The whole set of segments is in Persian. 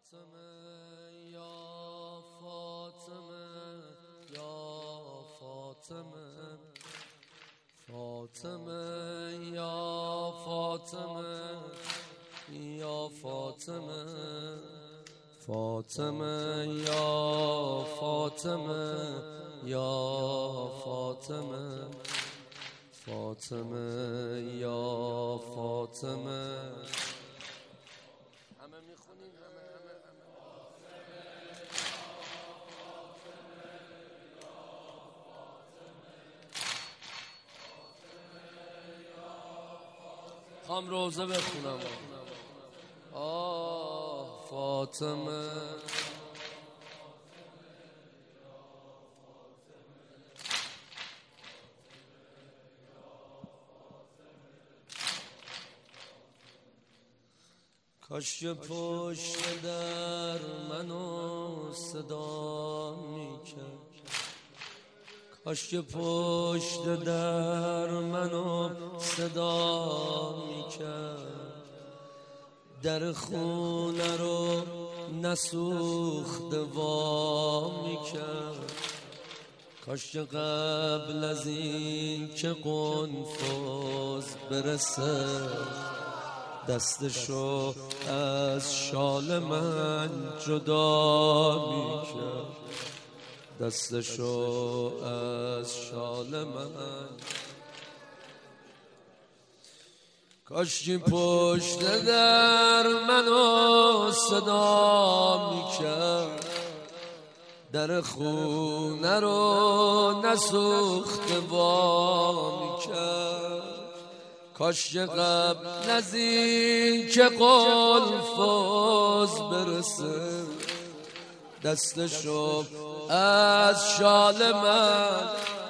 فاطمه یا فاطمه یا فاطمه فاطمه یا فاطمه یا فاطمه فاطمه یا فاطمه یا فاطمه فاطمه یا فاطمه. همه میخونین همه خواهم روزه بخونم. فاطمه کاش که پشت در منو صدا میکرد، کاش که پشت در منو صدا میکرد، در خونه رو نسوخت وا میکرد، کاش که قبل از این که قنفذ برسه دستشو از شال من جدا میکرد، دستشو از شال من. کاش که پشت در منو صدا میکرد، در خونه رو نسوخت وا میکرد، کاش که قبل از این که قنفذ برسه دستشو از شال من.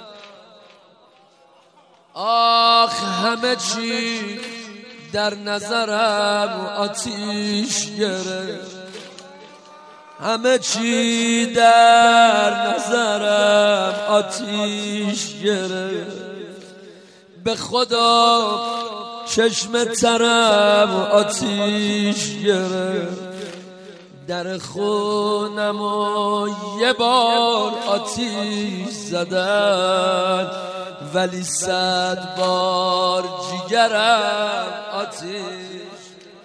آخ همه چی در نظرم آتیش گرفت، همه چی در نظرم آتیش گرفت، به خدا چشم ترم آتیش گرفت، در خونم و یه بار آتیش زدن ولی 100 بار جگرم آتیش،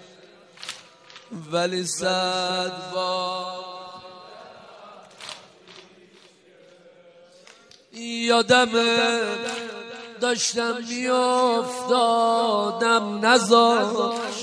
ولی 100 بار. یادمه داشتم میافتادم نذاشت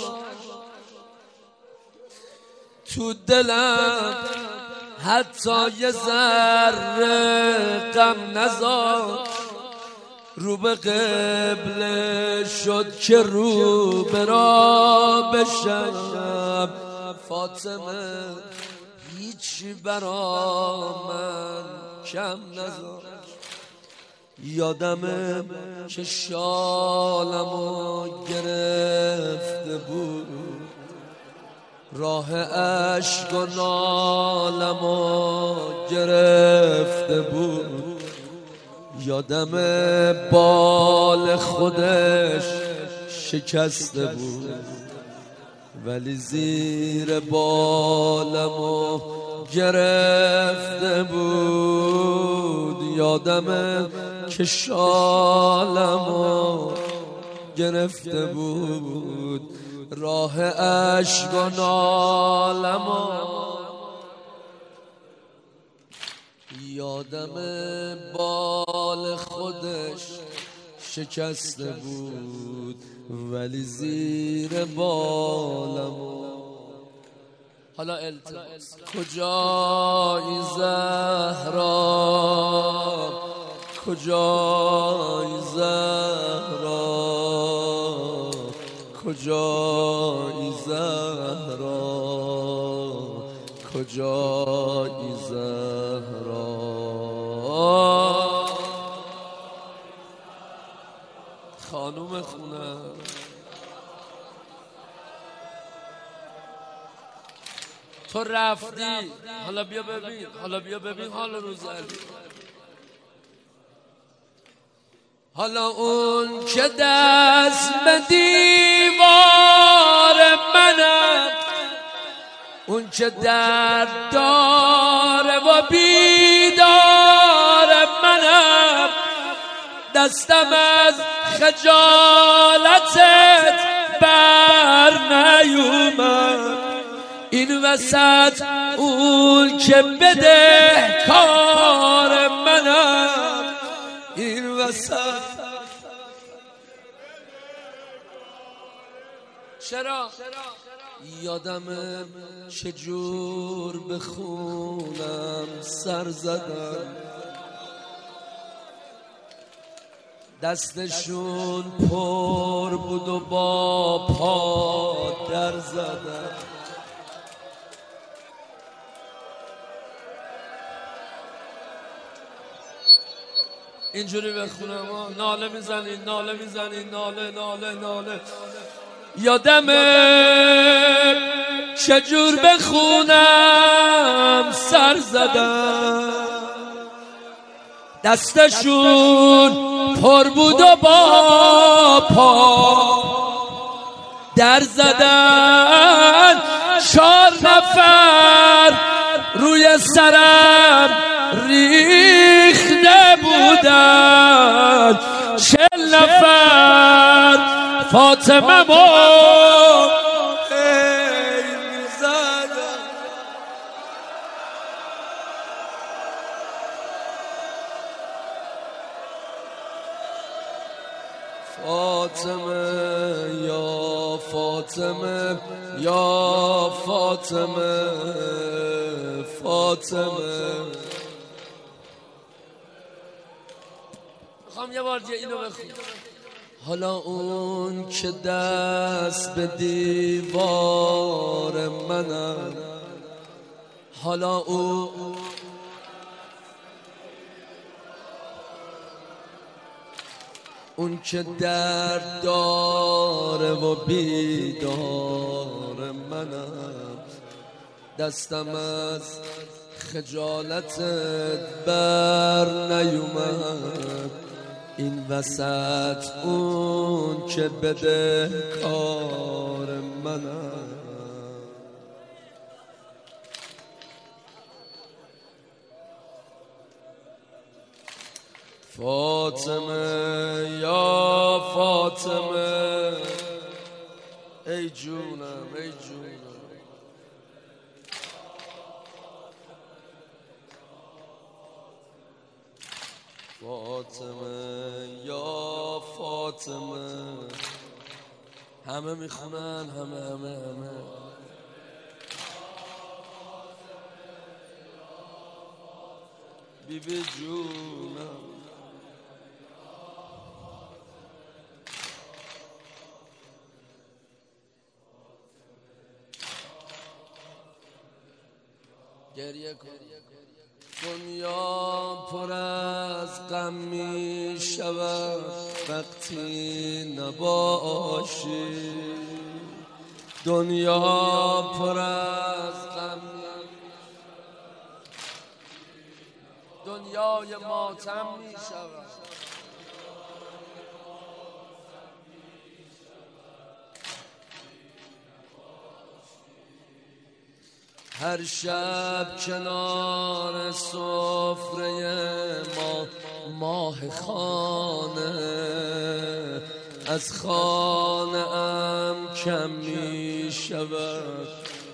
تو دلم حتی یه ذره غم نذاشت، رو به قبله شد که رو به را بشم. فاطمه هیچی برا من کم نذاشت، یادمه که شالمو گرفته بود، راه عشق و نالمو گرفته بود، یادمه بال خودش شکسته بود ولی زیر بالمو گرفته بود، یادمه که شالمو گرفته بود، راه عشق و نالمو. یادمه بال خودش شکسته بود ولی زیر بالمو. حالا التماس کجایی زهرا، کجایی زهرا، کجایی زهرا، کجایی زهرا. خانوم خونه تو رفتی، حالا بیا ببین، حالا بیا ببین حال روز علی. حالا اون که دست به دیوار منم اون که درد داره و بیدار منم، دستم از خجالتت بر نیومد. این وسط اون که بده کار منم، این وسط چرا یادمه چجور بخونم سر زدم، دستشون پر بود و با پا در زدم. اینجوری بخونم ناله میزنین ناله میزنین ناله ناله ناله. یادمه چجور بخونم سر زدم، دستشون پر بود و با پا در زدن. 4 نفر روی سرم ریخته بودن، 40 نفر فاطمه ما میزدن. فاطمه یا فاطمه یا فاطمه فاطمه. میخوام یه بار اینو بخونم. حالا اون که دست به دیوار منم، حالا اون که درد داره و بیدار منم، دستم از خجالتت بر نیومد. این وسط اون که بده کار منم، فاطمه یا فاطمه. ای جونم ای جونم. فاطمه یا فاطمه. همه میخونن همه. بیبی جونم. گریه کن. دنیا پر از غم می شود وقتی نباشی، دنیا پر از غم، دنیای ماتم می شود. هر شب کنار سفره ماه خانه، از خانه ام کم می شود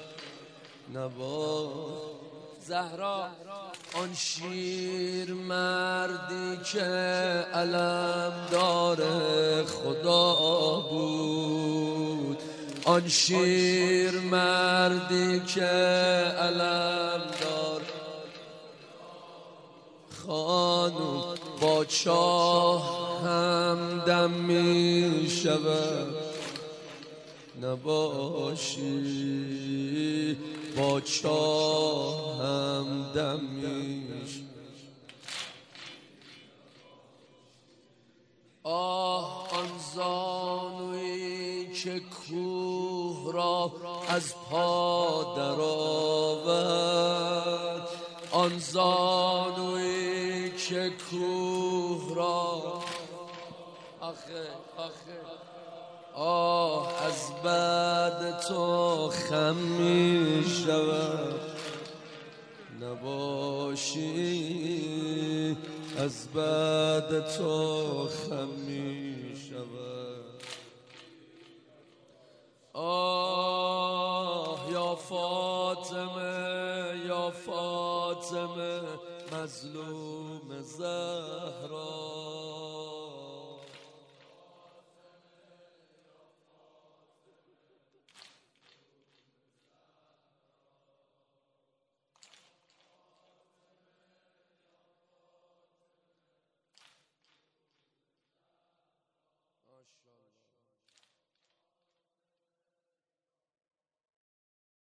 نبا. زهرا آن شیر مردی که علم داره خدا بود، آن شیر مردی که علم دار. خانوم با چاه همدم می شود نباشی، با چاه همدم می شود. آه آن زانویی که کوه را از پا درآورد، آن زانویی که کوه را آخه آه از بر بعد تو خم می شود نباشی از بعد تو خم می شود آه یا فاطمه یا فاطمه مظلوم زهرا